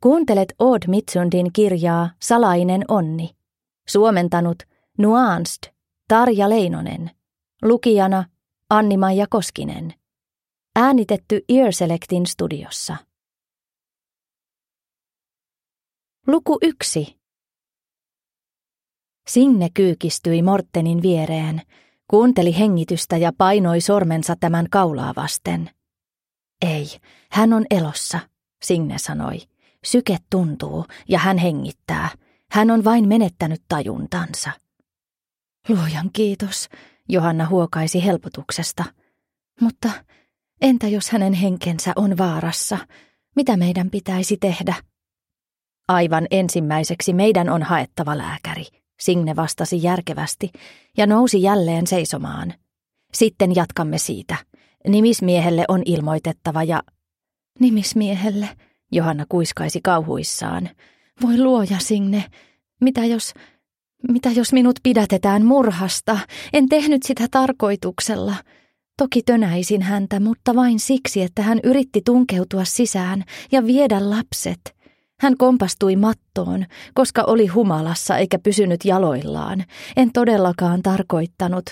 Kuuntelet Odd Mitsundin kirjaa Salainen onni. Suomentanut Nuanced Tarja Leinonen. Lukijana Anni-Maija Koskinen. Äänitetty Earselectin studiossa. Luku 1. Signe kyykistyi Mortenin viereen, kuunteli hengitystä ja painoi sormensa tämän kaulaa vasten. Ei, hän on elossa, Signe sanoi. Syke tuntuu ja hän hengittää. Hän on vain menettänyt tajuntansa. Luojan kiitos, Johanna huokaisi helpotuksesta. Mutta entä jos hänen henkensä on vaarassa? Mitä meidän pitäisi tehdä? Aivan ensimmäiseksi meidän on haettava lääkäri, Signe vastasi järkevästi ja nousi jälleen seisomaan. Sitten jatkamme siitä. Nimismiehelle on ilmoitettava ja... Nimismiehelle, Johanna kuiskaisi kauhuissaan. Voi luoja, Signe, mitä jos minut pidätetään murhasta? En tehnyt sitä tarkoituksella. Toki tönäisin häntä, mutta vain siksi, että hän yritti tunkeutua sisään ja viedä lapset. Hän kompastui mattoon, koska oli humalassa eikä pysynyt jaloillaan. En todellakaan tarkoittanut.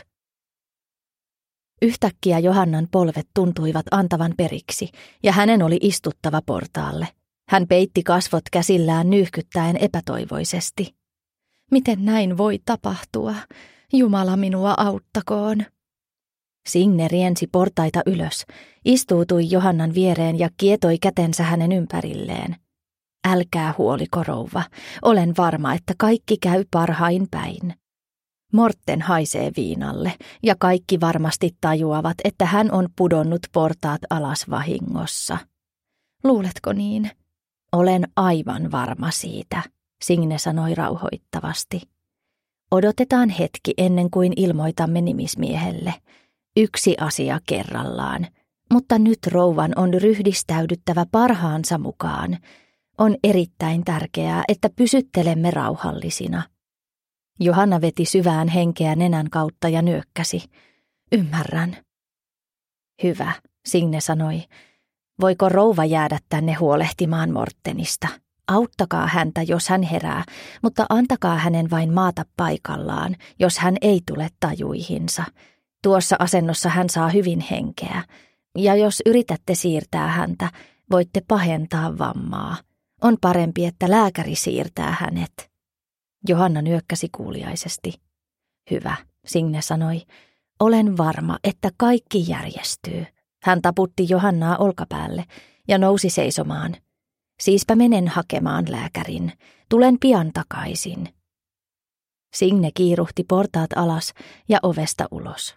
Yhtäkkiä Johannan polvet tuntuivat antavan periksi, ja hänen oli istuttava portaalle. Hän peitti kasvot käsillään nyyhkyttäen epätoivoisesti. Miten näin voi tapahtua? Jumala minua auttakoon. Signe riensi portaita ylös, istuutui Johannan viereen ja kietoi kätensä hänen ympärilleen. Älkää huoliko, rouva, olen varma, että kaikki käy parhain päin. Morten haisee viinalle ja kaikki varmasti tajuavat, että hän on pudonnut portaat alas vahingossa. Luuletko niin? Olen aivan varma siitä, Signe sanoi rauhoittavasti. Odotetaan hetki ennen kuin ilmoitamme nimismiehelle. Yksi asia kerrallaan, mutta nyt rouvan on ryhdistäydyttävä parhaansa mukaan. On erittäin tärkeää, että pysyttelemme rauhallisina. Johanna veti syvään henkeä nenän kautta ja nyökkäsi. Ymmärrän. Hyvä, Signe sanoi. Voiko rouva jäädä tänne huolehtimaan Mortenista? Auttakaa häntä, jos hän herää, mutta antakaa hänen vain maata paikallaan, jos hän ei tule tajuihinsa. Tuossa asennossa hän saa hyvin henkeä, ja jos yritätte siirtää häntä, voitte pahentaa vammaa. On parempi, että lääkäri siirtää hänet. Johanna nyökkäsi kuuliaisesti. Hyvä, Signe sanoi. Olen varma, että kaikki järjestyy. Hän taputti Johannaa olkapäälle ja nousi seisomaan. Siispä menen hakemaan lääkärin. Tulen pian takaisin. Signe kiiruhti portaat alas ja ovesta ulos.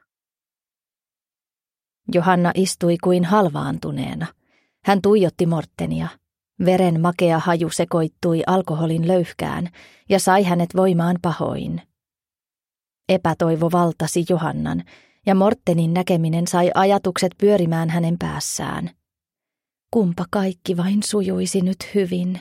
Johanna istui kuin halvaantuneena. Hän tuijotti Mortenia. Veren makea haju sekoittui alkoholin löyhkään ja sai hänet voimaan pahoin. Epätoivo valtasi Johannan ja Mortenin näkeminen sai ajatukset pyörimään hänen päässään. Kumpa kaikki vain sujuisi nyt hyvin.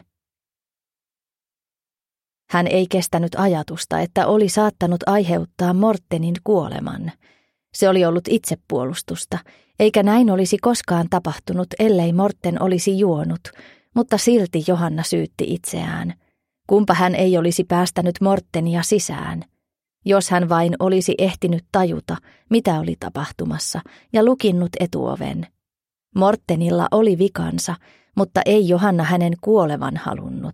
Hän ei kestänyt ajatusta, että oli saattanut aiheuttaa Mortenin kuoleman. Se oli ollut itsepuolustusta, eikä näin olisi koskaan tapahtunut, ellei Morten olisi juonut, mutta silti Johanna syytti itseään. Kumpa hän ei olisi päästänyt Mortenia sisään. Jos hän vain olisi ehtinyt tajuta, mitä oli tapahtumassa, ja lukinnut etuoven. Mortenilla oli vikansa, mutta ei Johanna hänen kuolevan halunnut.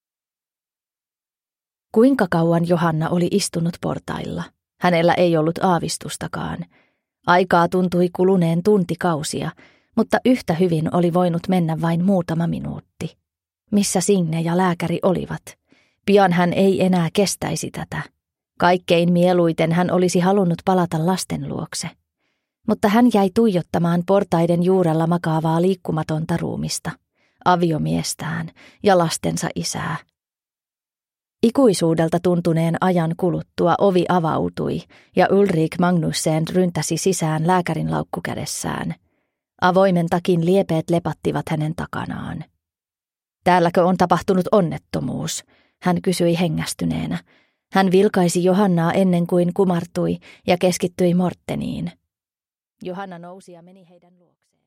Kuinka kauan Johanna oli istunut portailla? Hänellä ei ollut aavistustakaan. Aikaa tuntui kuluneen tuntikausia, mutta yhtä hyvin oli voinut mennä vain muutama minuutti. Missä Signe ja lääkäri olivat? Pian hän ei enää kestäisi tätä. Kaikkein mieluiten hän olisi halunnut palata lasten luokse. Mutta hän jäi tuijottamaan portaiden juurella makaavaa liikkumatonta ruumista, aviomiestään ja lastensa isää. Ikuisuudelta tuntuneen ajan kuluttua ovi avautui ja Ulrik Magnussen ryntäsi sisään lääkärin laukku kädessään. Avoimen takin liepeet lepattivat hänen takanaan. Täälläkö on tapahtunut onnettomuus? Hän kysyi hengästyneenä. Hän vilkaisi Johannaa ennen kuin kumartui ja keskittyi Morteniin. Johanna nousi ja meni heidän luokseen.